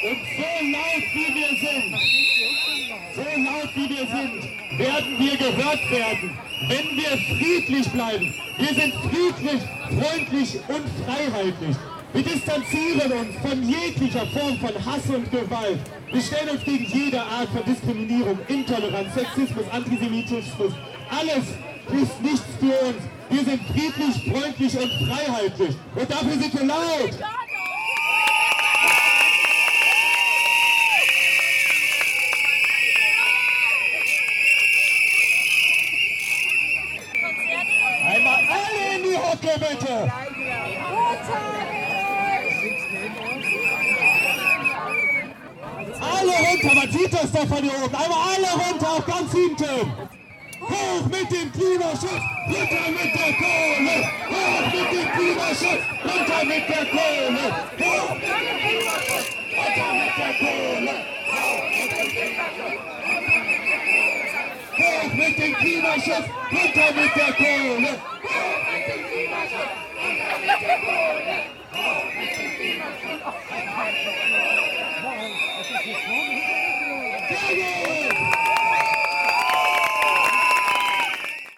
Und so laut wie wir sind, werden wir gehört werden, wenn wir friedlich bleiben. Wir sind friedlich, freundlich und freiheitlich. Wir distanzieren uns von jeglicher Form von Hass und Gewalt. Wir stellen uns gegen jede Art von Diskriminierung, Intoleranz, Sexismus, Antisemitismus. Alles ist nichts für uns. Wir sind friedlich, freundlich und freiheitlich. Und dafür sind wir laut. Einmal alle in die Hocke, bitte! Alle runter, man sieht das doch von hier oben. Einmal alle runter, auch ganz hinten. Hoch mit dem Klimaschutz, runter mit der Kohle. Hoch mit dem Klimaschutz, runter mit der Kohle. Hoch mit dem Klimaschutz, runter mit der Kohle. Hoch mit dem Klimaschutz, runter mit der Kohle. Hoch mit dem Klimaschutz, runter mit der Kohle. Hoch mit dem Klimaschutz, runter mit der Kohle. Sehr gut!